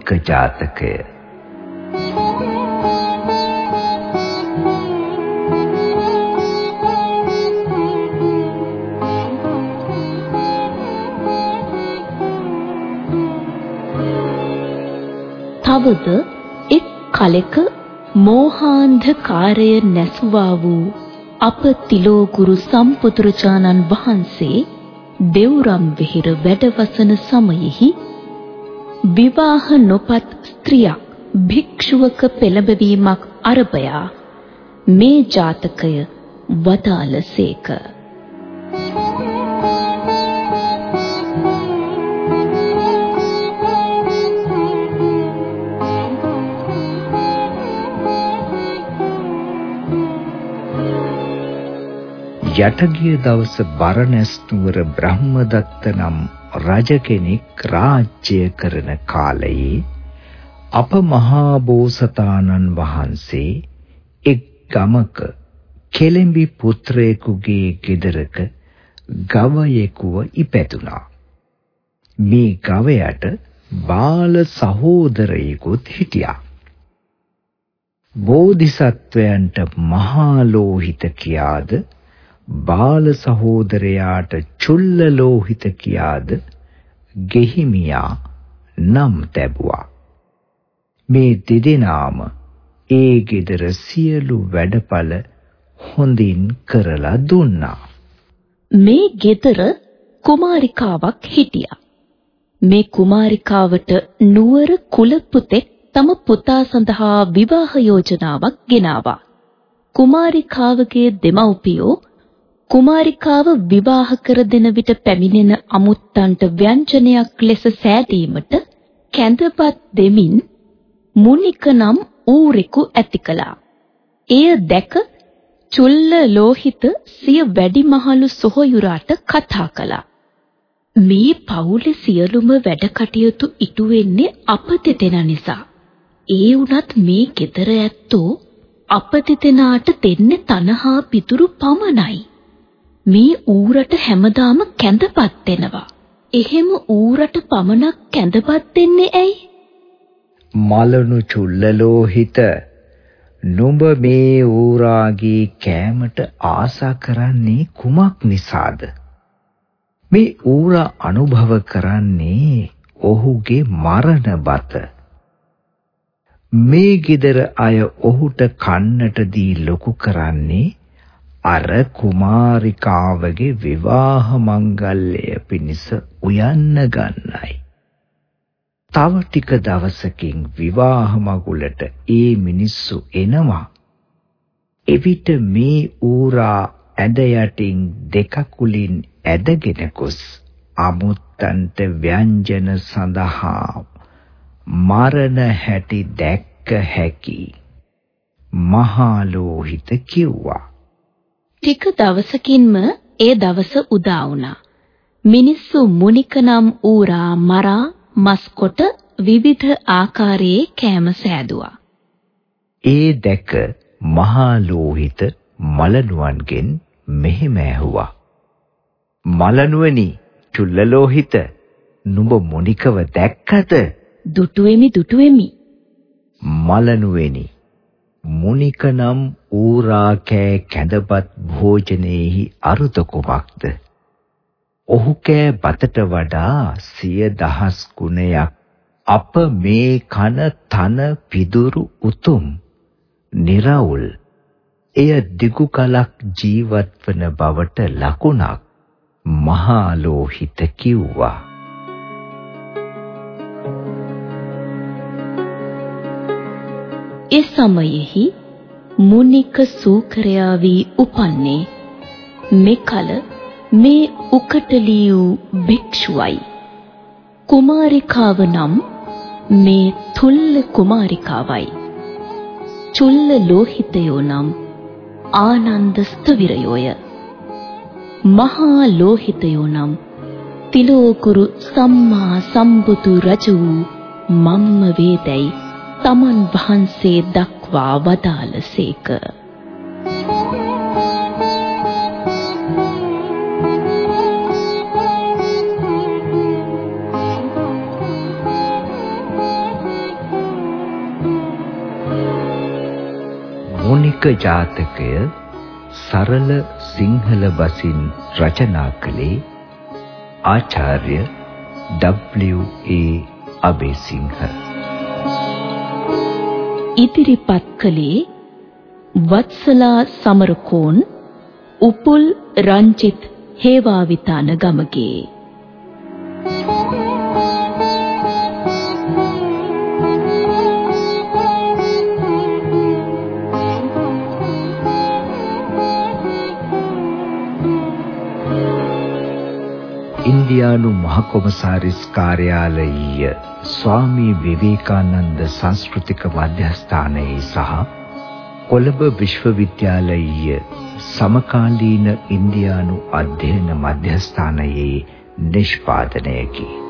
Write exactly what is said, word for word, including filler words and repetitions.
මුනික ජාතකය. තවද එක් කලෙක මෝහාන්ධකාරය නැසුවා වූ අප තිලෝගුරු සම්පුදුරජාණන් වහන්සේ දෙව්රම් වෙහෙර වැඩවසන සමයෙහි විවාහ නොපත් ස්ත්‍රියක් භික්ෂුවක පෙළඹවීමක් අරබයා මේ ජාතකය වදාළසේක. යටගිය දවස බරණැස් නුවර බ්‍රහ්මදත්ත නම් රජ කෙනෙක් රාජ්‍ය කරන කාලයේ අප මහා බෝසතාණන් වහන්සේ එක් ගමක කෙළඹි පුත්‍රයෙකුගේ ගෙදරක ගවයෙකුව ඉපැතුණා. මේ ගවයට බාල සහෝදරයෙකුත් හිටියා. බෝධිසත්වයන්ට මහා ලෝහිත කියාද බාල සහෝදරයාට චුල්ල ලෝහිත කියාද ගෙහිමියා නම් තැබුවා. මේ දෙදෙනාම ඒ ගෙදර සියලු වැඩපළ හොඳින් කරලා දුන්නා. මේ ගෙදර කුමාරිකාවක් හිටියා. මේ කුමාරිකාවට නුවර කුල පුතෙක් තම පුතා සඳහා විවාහ යෝජනාවක් ගෙනාවා. කුමාරිකාවගේ දෙමව්පියෝ කුමාරිකාව විවාහ කර දෙන විට පැමිණෙන අමුත්තන්ට ව්‍යංජනයක් ලෙස සෑදීමට කැඳපත් දෙමින් මුනික නම් ඌරෙකු ඇති කළා. එය දැක චුල්ල ලෝහිත සිය වැඩිමහලු සොහොයුරාට කතා කළා. මේ පවුලේ සියලුම වැඩ කටයුතු ඉටු වෙන්නේ අප දෙදෙනා නිසා. ඒ වුණත් මේ ගෙදර ඇත්තෝ අප දෙදෙනාට දෙන්නේ තනහා පිටුරු පමණයි. මේ ඌරට හැමදාම කැඳපත් දෙනවා. එහෙම ඌරට පමණක් කැඳපත් දෙන්නේ ඇයි? මලනු චුල්ලලෝහිත, නුඹ මේ ඌරාගේ කෑමට ආසා කරන්නේ කුමක් නිසාද? මේ ඌරා අනුභව කරන්නේ ඔහුගේ මරණ බත. මේ ගෙදර අය ඔහුට කන්නට දී ලොකු කරන්නේ අර කුමාරිකාවගේ විවාහ මංගල්‍යය පිණිස උයන්න ගන්නයි. තව ටික දවසකින් විවාහ මගුලට ඒ මිනිස්සු එනවා. එවිට මේ ඌරා ඇඳ යටින් දෙකකුලින් ඇදගෙන ගොස් අමුත්තන්ට ව්‍යංජන සඳහා මරණ හැටි දැක්ක හැකි මහා ලෝහිත කිව්වා. ටික දවසකින්ම ඒ දවස උදා වුණා. මිනිස්සු මුනික නම් ඌරා මරා මස් කොට විවිධ ආකාරයේ කෑම සෑදුවා. ඒ දැක මහා ලෝහිත මලනුවන්ගෙන් මෙහෙම ඇහුවා. මලනුවනි, චුල්ල ලෝහිත, නුඹ මුනිකව දැක්කද? දුටුවෙමි දුටුවෙමි. මලනුවනි, මුනික නම් ඌරා කෑ කැඳපත් භෝජනයේහි අරුත කුමක්ද? ඔහු කෑ බතට වඩා සිය දහස් ගුණයක් අප මේ කන තන පිදුරු උතුම් නිරවුල් එය දිගු කලක් ජීවත් වන බවට ලකුණක් මහා ලෝහිත කිව්වා. ඒ සමයෙහි මුනික සූකරයා වී උපන්නේ මෙකල මේ උකටලී වූ භික්ෂුවයි. කුමාරිකාව නම් මේ තුල්ල කුමාරිකාවයි. චුල්ල ලෝහිතයෝ නම් ආනන්ද ස්තවිරයෝය. මහා ලෝහිතයෝ නම් තිලෝකුරු සම්මා සම්බුදු රජ වූ මම්ම වේදයි තමන් වහන්සේ දක්වා වදාළසේක. ජාතකය සරල සිංහල බසින් රචනා කළේ ආචාර්ය ඩබ්ලිව්.ඒ. අබේසිංහ. ඉදිරිපත් කළේ වත්සලා සමරකෝන් උපුල් රංජිත් හේවාවිතාන ගමගේ. ඉන්දියානු මහකොමසාරිස් කාර්යාලීය ස්වාමී විවේකානන්ද සංස්කෘතික මධ්‍යස්ථානයේ සහ කොළඹ විශ්වවිද්‍යාලීය සමකාලීන ඉන්දියානු අධ්‍යයන මධ්‍යස්ථානයේ නිෂ්පාදනයකි.